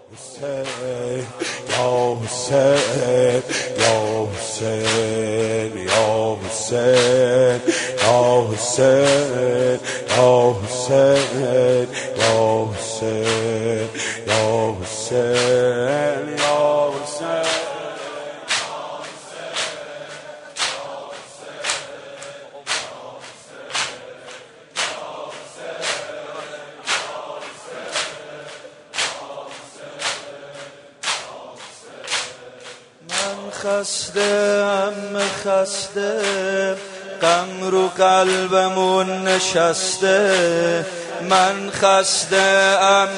حسین یا حسین یا حسین یا حسین یا حسین یا حسین یا حسین یا حسین یا حسین. خسته خسته غم رو قلبمون نشسته. من خسته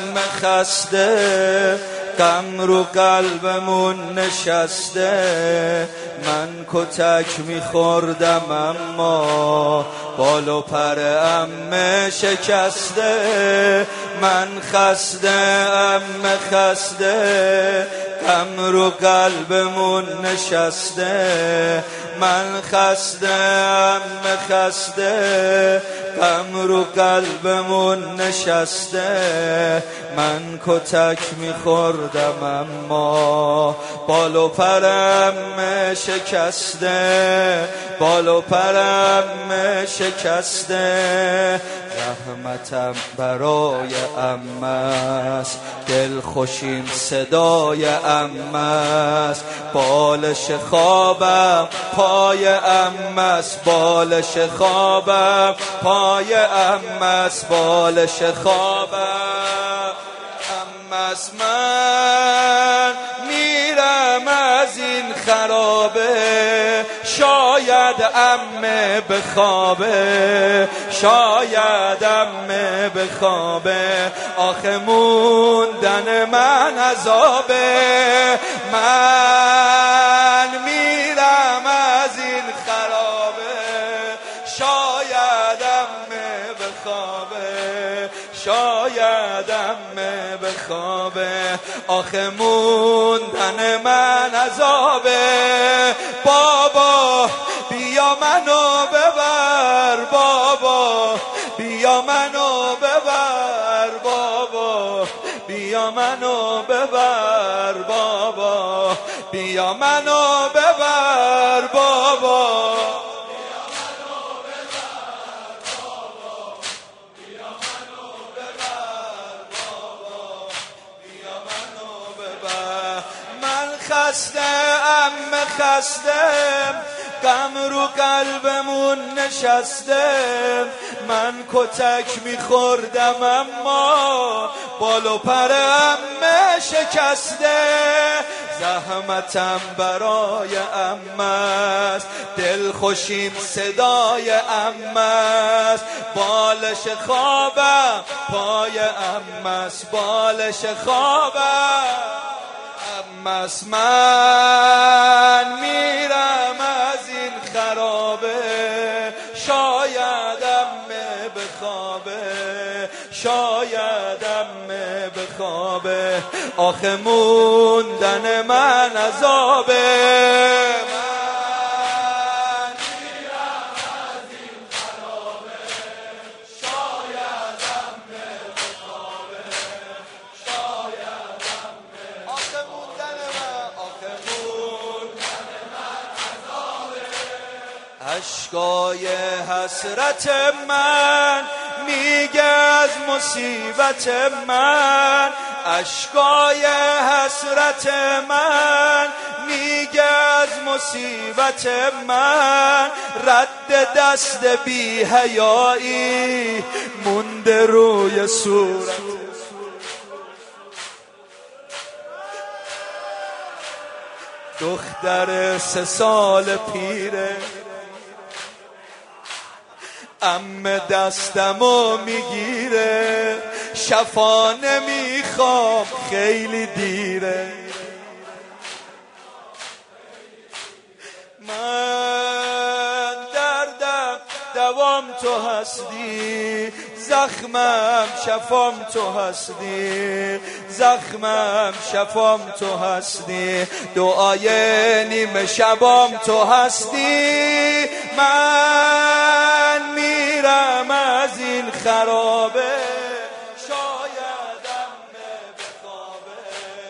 خسته غم رو قلبمون نشسته. من کتک میخوردم اما بال و پر عمه شکسته. من خسته خسته غم رو قلبمون نشسته. من خسته خسته غم رو قلبمون نشسته. من کتک میخوردم اما بال و پرم شکسته. بال و پرم شکسته. رحمتم برای عمه است، دلخوشیم صدای عمه است. بالش خوابم پای عمه است، بالش خوابم پای عمه است، بالش خوابم عمه است. من میرم از این خرابه، شاید عمه بخوابه، شاید عمه بخوابه. آخه موندن من عذابه. من میرم از این خرابه، شاید عمه بخوابه، شاید عمه بخوابه. آخه موندن من عذابه. بابا بیا منو ببر، بابا بیا منو ببر، بابا بیا منو ببر، بابا بیا منو ببر، بابا خسته خسته غم رو قلبمون نشسته. من کتک میخوردم اما بال و پرم شکسته. زحمتم برای عمه است، دلخوشیم صدای عمه است. بالش خوابم پای عمه است، بالش خوابم عمه. من میرم از این خرابه، شاید عمه بخوابه، شاید عمه بخوابه. آخه موندن من عذابه. اشکای حسرت من میگه از مصیبت من. اشکای حسرت من میگه از مصیبت من. رد دست بی حیایی مونده روی صورت. دختر 3 سال پیره، عمه دستمو میگیره. شفا نمیخوام خیلی دیره. من دردم دوام تو هستی، زخمم شفام تو هستی، زخمم شفام تو هستی. دعای نیمه شبام تو هستی. من میرم از این خرابه، شاید عمه بخوابه،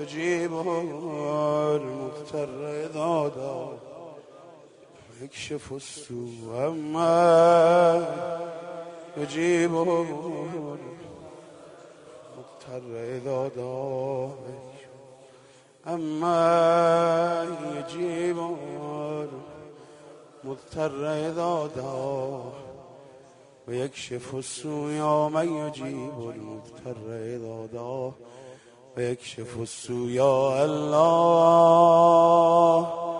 يجيب المضطر إذا دعا يكشف السوء أما يجيب المضطر إذا دعا أما يجيب المضطر إذا دعا ويكشف السوء يا من يجيب المضطر إذا دعا ويكشف السوء يا الله